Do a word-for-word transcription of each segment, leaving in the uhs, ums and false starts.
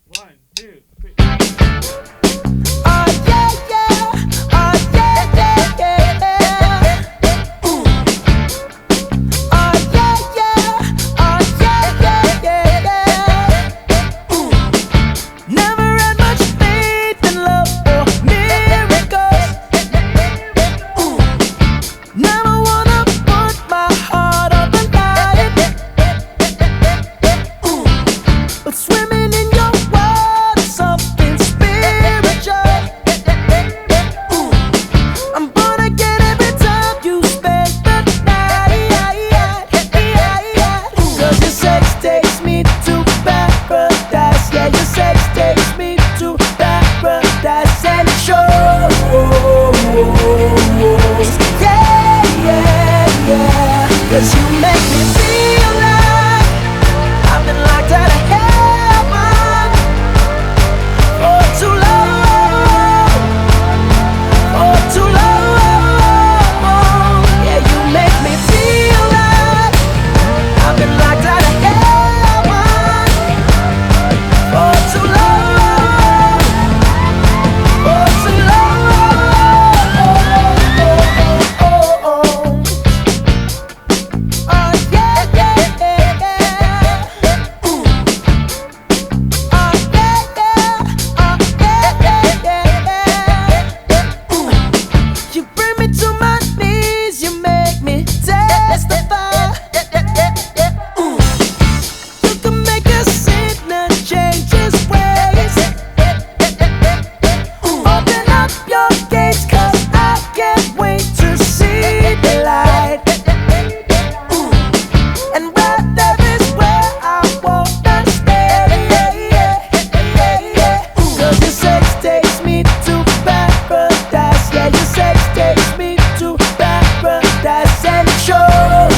One, two, three. Oh yeah, yeah. Oh yeah, yeah, yeah. Ooh. Oh yeah, yeah. Oh yeah, yeah, yeah, yeah. Ooh. Never had much faith in love or miracles. Ooh. Never wanna put my heart on the line. Ooh. But swimming in your world is something spiritual. Ooh. I'm gonna get every time you spend the night. Cause your sex takes me to paradise. Yeah, your sex takes me to paradise. And it shows. Yeah, yeah, yeah. Cause you make me feel like I've been locked out of heaven for too long, for too long. Yeah, you make me feel like I've been locked out of heaven for too long, for too long. Oh yeah, yeah, yeah, yeah. Ooh. Oh yeah, yeah. Oh yeah, yeah, yeah, yeah. Ooh. You bring me to my knees, you make me testify. Ooh. You can make a sinner change his ways. Ooh. Open up your gates, 'cause I can't wait to see the light. Ooh. And right there is where I wanna stay. Cause your sex takes me to paradise. Yeah, your sex takes me to paradise. And it shows.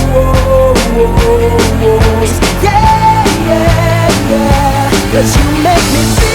Yeah, yeah, yeah. Cause you make me feel